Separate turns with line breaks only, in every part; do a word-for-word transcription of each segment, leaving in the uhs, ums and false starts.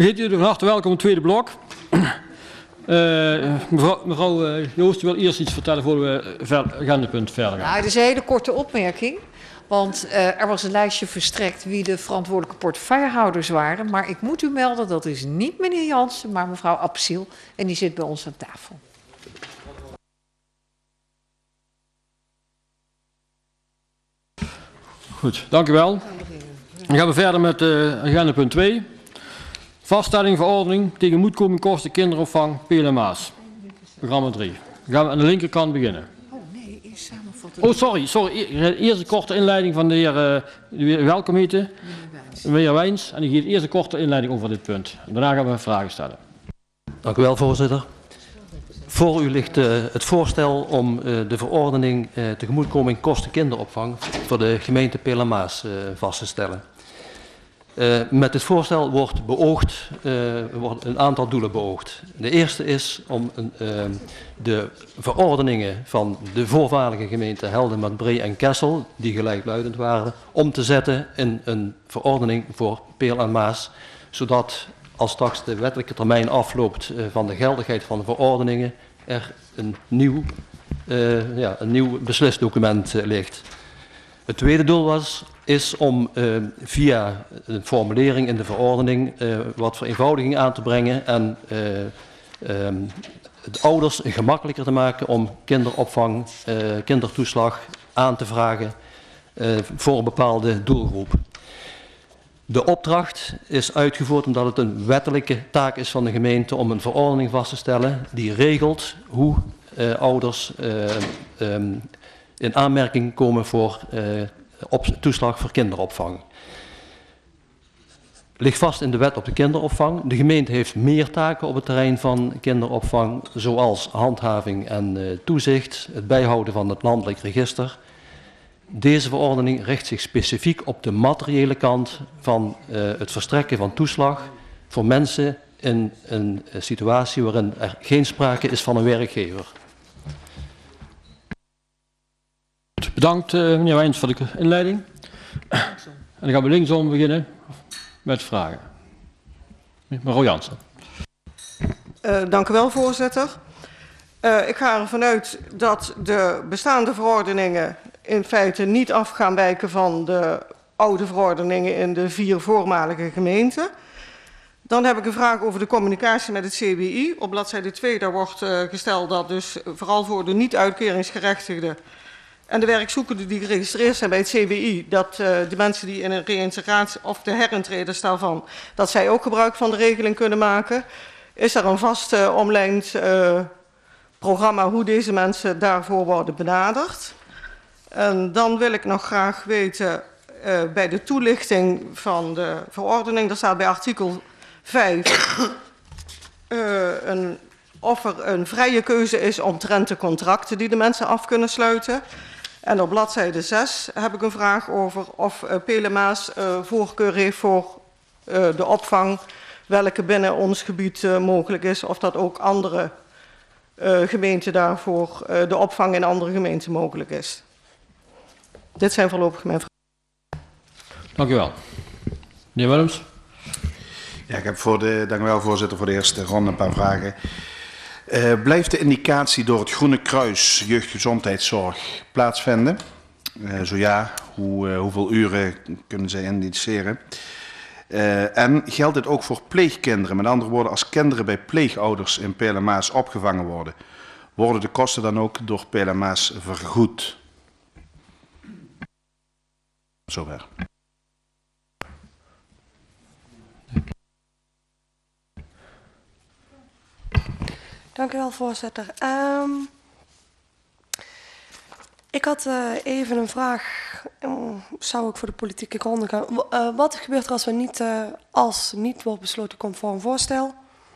heet u van harte welkom in het tweede blok. Uh, mevrouw mevrouw uh, Joost, u wil eerst iets vertellen voor we het agendapunt verder gaan.
Nou, het is een hele korte opmerking. Want uh, er was een lijstje verstrekt wie de verantwoordelijke portefeuillehouders waren. Maar ik moet u melden, dat is niet meneer Jansen, maar mevrouw Absiel. En die zit bij ons aan tafel.
Goed, dank u wel. Dan gaan we verder met uh, agendapunt twee. Vaststelling verordening tegemoetkoming kosten kinderopvang P L M A's. Programma drie. Dan gaan we aan de linkerkant beginnen.
Oh nee, eerst samenvatten.
Oh, sorry, sorry. Eerst een korte inleiding van de heer, uh, de heer welkom heten. De heer Wijns. En die geeft eerst een korte inleiding over dit punt. Daarna gaan we vragen stellen.
Dank u wel, voorzitter. Voor u ligt uh, het voorstel om uh, de verordening uh, tegemoetkoming kosten kinderopvang voor de gemeente P L M A's uh, vast te stellen. Uh, met dit voorstel wordt beoogd, uh, wordt een aantal doelen beoogd. De eerste is om een, uh, de verordeningen van de voormalige gemeenten Helden, Bree en Kessel, die gelijkluidend waren, om te zetten in een verordening voor P L M A's, zodat als straks de wettelijke termijn afloopt uh, van de geldigheid van de verordeningen, er een nieuw, uh, ja, een nieuw beslisdocument uh, ligt. Het tweede doel was, is om uh, via een formulering in de verordening uh, wat vereenvoudiging aan te brengen en uh, um, de ouders gemakkelijker te maken om kinderopvang, uh, kindertoeslag aan te vragen uh, voor een bepaalde doelgroep. De opdracht is uitgevoerd omdat het een wettelijke taak is van de gemeente om een verordening vast te stellen die regelt hoe uh, ouders uh, um, in aanmerking komen voor uh, op toeslag voor kinderopvang. Ligt vast in de wet op de kinderopvang. De gemeente heeft meer taken op het terrein van kinderopvang, zoals handhaving en uh, toezicht, het bijhouden van het landelijk register. Deze verordening richt zich specifiek op de materiële kant van uh, het verstrekken van toeslag voor mensen in een uh, situatie waarin er geen sprake is van een werkgever.
Bedankt uh, meneer Wijns voor de inleiding. En dan gaan we linksom beginnen met vragen. Mevrouw Jansen.
Uh, dank u wel, voorzitter. Uh, ik ga ervan uit dat de bestaande verordeningen in feite niet af gaan wijken van de oude verordeningen in de vier voormalige gemeenten. Dan heb ik een vraag over de communicatie met het C B I. Op bladzijde twee daar wordt uh, gesteld dat dus vooral voor de niet-uitkeringsgerechtigden en de werkzoekenden die geregistreerd zijn bij het C B I, dat uh, de mensen die in een reïntegratie of de herintreders daarvan, dat zij ook gebruik van de regeling kunnen maken. Is er een vast uh, omlijnd uh, programma hoe deze mensen daarvoor worden benaderd? En dan wil ik nog graag weten uh, bij de toelichting van de verordening, daar staat bij artikel vijf uh, een, of er een vrije keuze is omtrent de contracten die de mensen af kunnen sluiten. En op bladzijde zes heb ik een vraag over of uh, P L M A's uh, voorkeur heeft voor uh, de opvang, welke binnen ons gebied uh, mogelijk is, of dat ook andere uh, gemeenten daarvoor uh, de opvang in andere gemeenten mogelijk is. Dit zijn voorlopig mijn vragen.
Dank u wel. Meneer Willems.
Ja, ik heb voor de, dank u wel, voorzitter, voor de eerste ronde een paar vragen. Uh, blijft de indicatie door het Groene Kruis jeugdgezondheidszorg plaatsvinden? Uh, zo ja, hoe, uh, hoeveel uren kunnen zij indiceren? Uh, en geldt dit ook voor pleegkinderen? Met andere woorden, als kinderen bij pleegouders in P L M A's opgevangen worden, worden de kosten dan ook door P L M A's vergoed? Zover.
Dank u wel, voorzitter. Um, ik had uh, even een vraag, um, zou ik voor de politieke gronden gaan. Uh, wat gebeurt er als er niet, uh, als niet wordt besloten conform voorstel?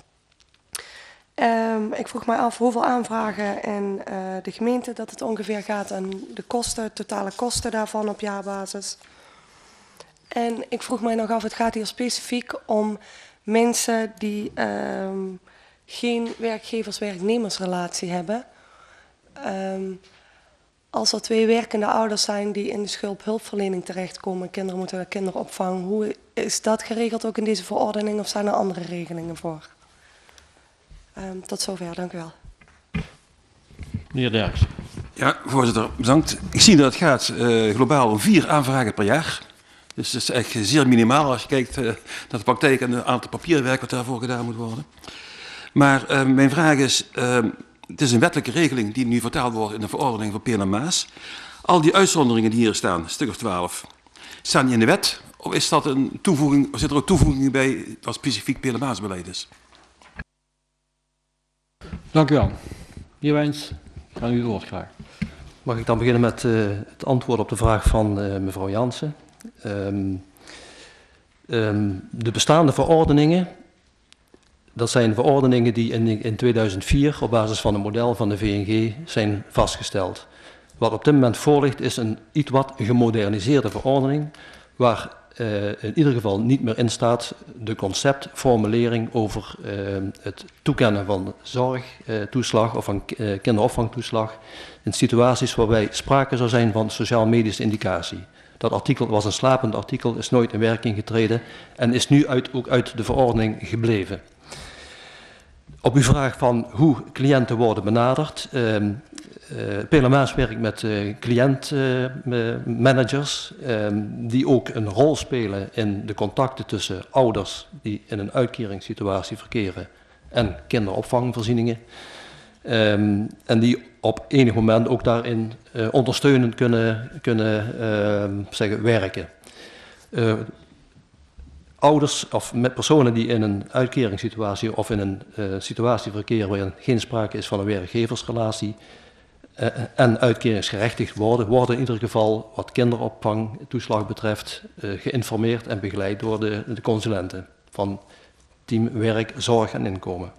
Um, ik vroeg mij af hoeveel aanvragen en uh, de gemeente dat het ongeveer gaat en de kosten, totale kosten daarvan op jaarbasis. En ik vroeg mij nog af, het gaat hier specifiek om mensen die um, geen werkgevers-werknemersrelatie hebben. Um, als er twee werkende ouders zijn die in de schulphulpverlening terechtkomen, kinderen moeten naar kinderopvang, hoe is dat geregeld ook in deze verordening of zijn er andere regelingen voor? Um, tot zover, dank u wel.
Meneer Derks.
Ja, voorzitter, bedankt. Ik zie dat het gaat uh, globaal om vier aanvragen per jaar. Dus dat is echt zeer minimaal als je kijkt uh, naar de praktijk en het aantal papierwerk wat daarvoor gedaan moet worden. Maar uh, mijn vraag is, uh, het is een wettelijke regeling die nu vertaald wordt in de verordening voor Peel en Maas. Al die uitzonderingen die hier staan, een stuk of twaalf, staan die in de wet? Of is dat een toevoeging, of zit er ook toevoegingen bij wat specifiek Peel en Maas beleid is?
Dank u wel. Heer Wijns, aan u het woord graag.
Mag ik dan beginnen met uh, het antwoord op de vraag van uh, mevrouw Jansen. Um, um, de bestaande verordeningen, dat zijn verordeningen die in, in tweeduizend vier op basis van een model van de V N G zijn vastgesteld. Wat op dit moment voor ligt is een iets wat gemoderniseerde verordening, waar uh, in ieder geval niet meer in staat de conceptformulering over uh, het toekennen van zorgtoeslag uh, of van uh, kinderopvangtoeslag in situaties waarbij sprake zou zijn van sociaal-medische indicatie. Dat artikel was een slapend artikel, is nooit in werking getreden en is nu uit, ook uit de verordening gebleven. Op uw vraag van hoe cliënten worden benaderd. Uh, uh, Peel en Maas werkt met uh, cliëntmanagers uh, uh, die ook een rol spelen in de contacten tussen ouders die in een uitkeringssituatie verkeren en kinderopvangvoorzieningen. Um, en die op enig moment ook daarin uh, ondersteunend kunnen, kunnen uh, zeggen, werken. Uh, ouders of met personen die in een uitkeringssituatie of in een uh, situatie verkeren waarin geen sprake is van een werkgeversrelatie uh, en uitkeringsgerechtigd worden, worden in ieder geval wat kinderopvangtoeslag betreft uh, geïnformeerd en begeleid door de, de consulenten van team werk, zorg en inkomen.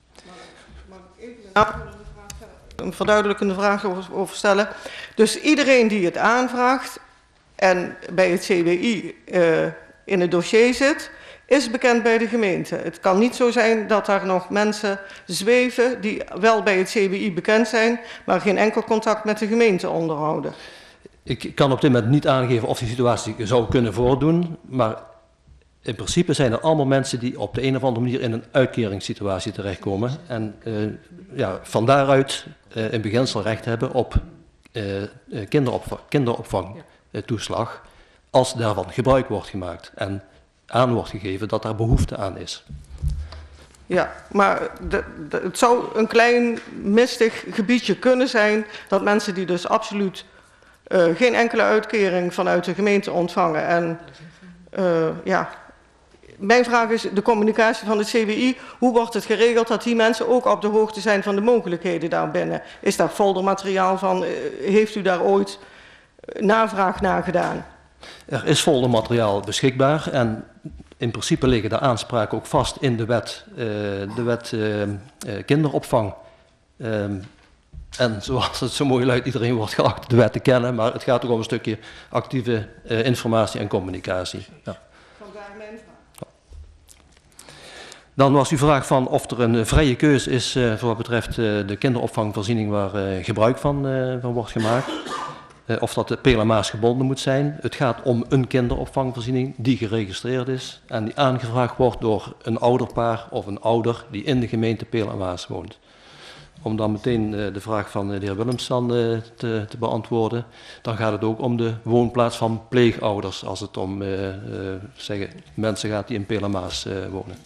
Een verduidelijkende vraag over, over stellen. Dus iedereen die het aanvraagt en bij het C W I uh, in het dossier zit, is bekend bij de gemeente. Het kan niet zo zijn dat er nog mensen zweven die wel bij het C W I bekend zijn, maar geen enkel contact met de gemeente onderhouden.
Ik kan op dit moment niet aangeven of die situatie zou kunnen voordoen, maar in principe zijn er allemaal mensen die op de een of andere manier in een uitkeringssituatie terechtkomen en uh, ja, van daaruit uh, in beginsel recht hebben op uh, kinderopvang, kinderopvangtoeslag als daarvan gebruik wordt gemaakt en aan wordt gegeven dat daar behoefte aan is.
Ja, maar de, de, het zou een klein mistig gebiedje kunnen zijn dat mensen die dus absoluut uh, geen enkele uitkering vanuit de gemeente ontvangen en uh, ja... Mijn vraag is de communicatie van het C W I. Hoe wordt het geregeld dat die mensen ook op de hoogte zijn van de mogelijkheden daarbinnen? Is daar foldermateriaal van? Heeft u daar ooit navraag naar gedaan?
Er is foldermateriaal beschikbaar en in principe liggen de aanspraken ook vast in de wet, uh, de wet uh, uh, kinderopvang. Um, en zoals het zo mooi luidt, iedereen wordt geacht de wet te kennen, maar het gaat ook om een stukje actieve uh, informatie en communicatie. Ja. Dan was uw vraag van of er een vrije keuze is uh, voor wat betreft uh, de kinderopvangvoorziening waar uh, gebruik van, uh, van wordt gemaakt. Uh, of dat de Peel en Maas gebonden moet zijn. Het gaat om een kinderopvangvoorziening die geregistreerd is en die aangevraagd wordt door een ouderpaar of een ouder die in de gemeente Peel en Maas woont. Om dan meteen uh, de vraag van uh, de heer Willems dan, uh, te, te beantwoorden, dan gaat het ook om de woonplaats van pleegouders als het om uh, uh, zeggen, mensen gaat die in Peel en Maas uh, wonen.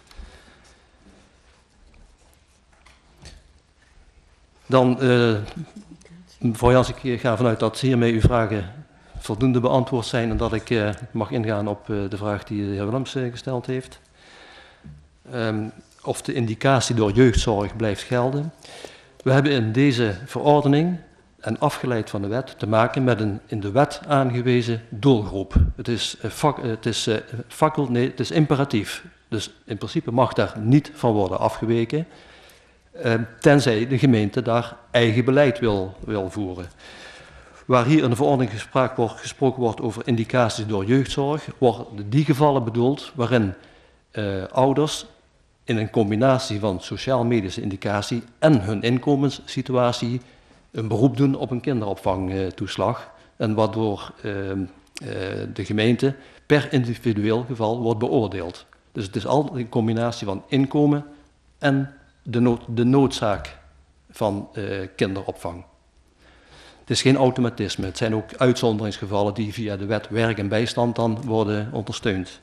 Dan, uh, mevrouw Jans, ik ga vanuit dat hiermee uw vragen voldoende beantwoord zijn en dat ik uh, mag ingaan op uh, de vraag die de heer Willems uh, gesteld heeft. Um, of de indicatie door jeugdzorg blijft gelden. We hebben in deze verordening en afgeleid van de wet te maken met een in de wet aangewezen doelgroep. Het is, uh, vak, uh, het is, uh, facul, nee, het is imperatief, dus in principe mag daar niet van worden afgeweken. Uh, tenzij de gemeente daar eigen beleid wil, wil voeren. Waar hier in de verordening gesproken wordt, gesproken wordt over indicaties door jeugdzorg, worden die gevallen bedoeld waarin uh, ouders in een combinatie van sociaal-medische indicatie en hun inkomenssituatie een beroep doen op een kinderopvangtoeslag. En waardoor uh, uh, de gemeente per individueel geval wordt beoordeeld. Dus het is altijd een combinatie van inkomen en de, nood, de noodzaak van uh, kinderopvang. Het is geen automatisme. Het zijn ook uitzonderingsgevallen die via de wet werk en bijstand dan worden ondersteund.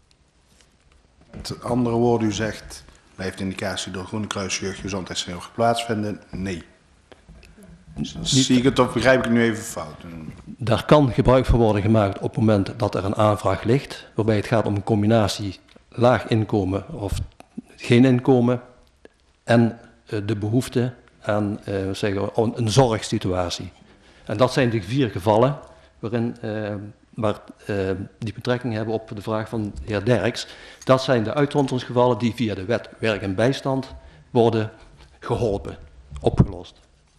Met andere woorden, u zegt, blijft indicatie door Groene Kruis Jeugdgezondheidszorg plaatsvinden? Nee. Zie ik het of begrijp ik het nu even fout?
Daar kan gebruik van worden gemaakt op het moment dat er een aanvraag ligt, waarbij het gaat om een combinatie laag inkomen of geen inkomen en uh, de behoefte aan uh, zeggen we, een zorgsituatie. En dat zijn de vier gevallen waarin, uh, waar, uh, die betrekking hebben op de vraag van de heer Derks. Dat zijn de uitzonderingsgevallen die via de wet werk en bijstand worden geholpen, opgelost.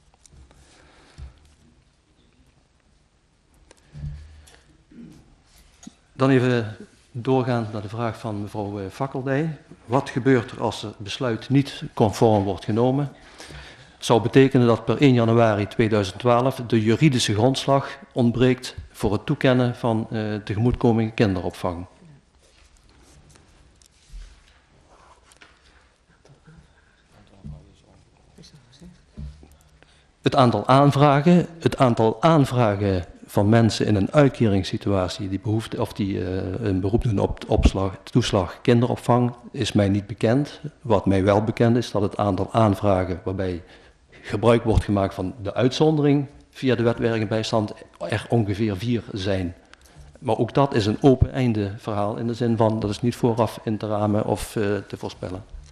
Dan even doorgaan naar de vraag van mevrouw Fakkeldij. Wat gebeurt er als het besluit niet conform wordt genomen? Het zou betekenen dat per één januari tweeduizend twaalf de juridische grondslag ontbreekt voor het toekennen van uh, tegemoetkoming kinderopvang. Het aantal aanvragen, het aantal aanvragen van mensen in een uitkeringssituatie die behoefte of die uh, een beroep doen op opslag, toeslag kinderopvang is mij niet bekend. Wat mij wel bekend is dat het aantal aanvragen waarbij gebruik wordt gemaakt van de uitzondering via de wet werk en bijstand er ongeveer vier zijn. Maar ook dat is een open einde verhaal in de zin van dat is niet vooraf in te ramen of uh, te voorspellen.